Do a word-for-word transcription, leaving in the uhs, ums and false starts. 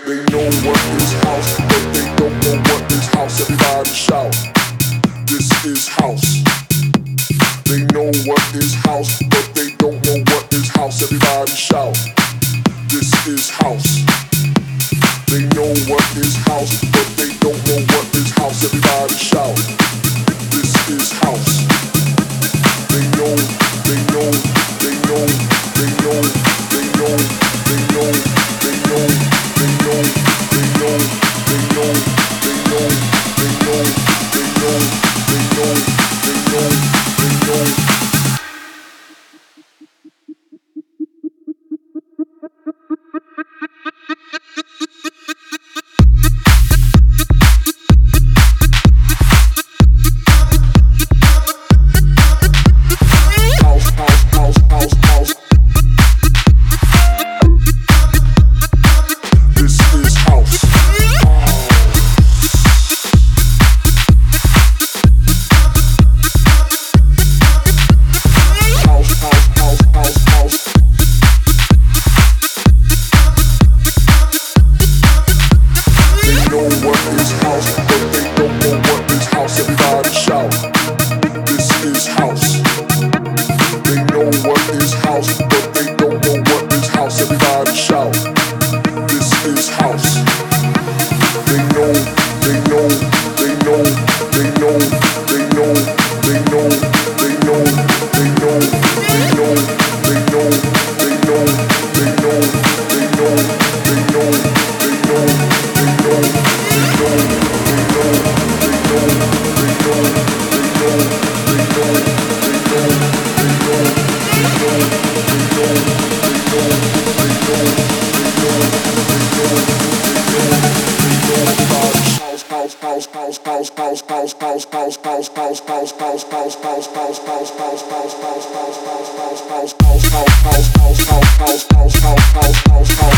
They know what is house, but they don't know what is house. Everybody shout, this is house. They know what is house, but they don't know what is house. Everybody shout, this is house. They know what is house, but they don't know what is house. Everybody shout, this is house. They know, they know, they know, they know, they know, they know, they know, they know, they know, they know, they know, they know, they know, they know, they know, they know. House, house, house, house, house, house, house, house, house, house, house, house, house, house, house, house, house, house,